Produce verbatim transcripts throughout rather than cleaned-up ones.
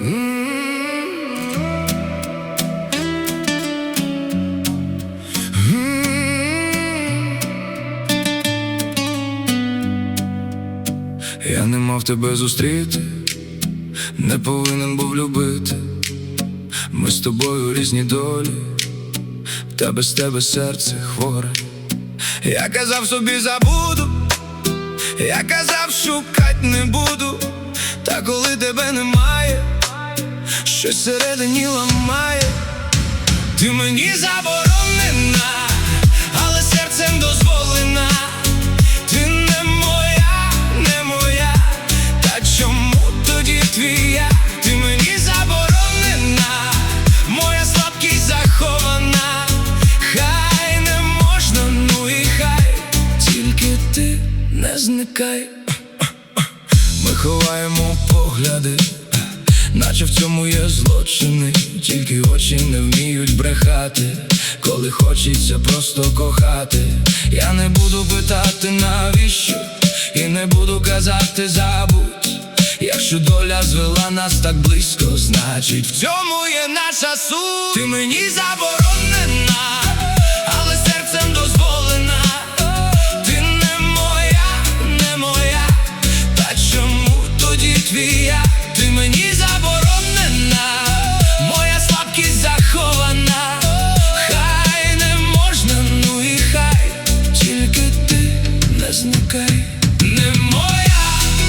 Я не мав тебе зустріти, не повинен був любити. Ми з тобою різні долі, та без тебе серце хворе. Я казав собі забуду, я казав шукать не буду. Та коли тебе немає, щось всередині ламає. Ти мені заборонена, але серцем дозволена. Ти не моя, не моя, та чому тоді твоя? Ти мені заборонена, моя слабкість захована. Хай не можна, ну і хай, тільки ти не зникай. Ми ховаємо погляди, наче в цьому є злочини. Тільки очі не вміють брехати, коли хочеться просто кохати. Я не буду питати навіщо, і не буду казати забудь. Якщо доля звела нас так близько, значить в цьому є наша суть. Ти мені заборонена, але серцем дозволена. Ти не моя, не моя, та чому тоді твоя? Ти мені заборонена, моя слабкість захована. Хай не можна, ну і хай, тільки ти не зникай. Не моя,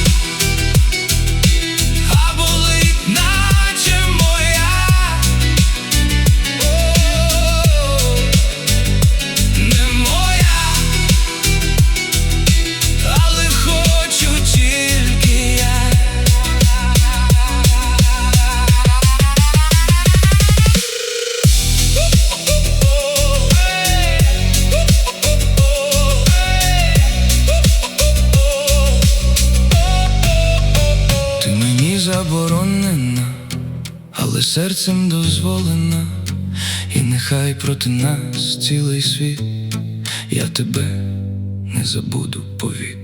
а болить, наче моя. О, не моя, але хочу тільки я. Ти мені заборонена, але серцем дозволена. І нехай проти нас цілий світ, я тебе не забуду, повір.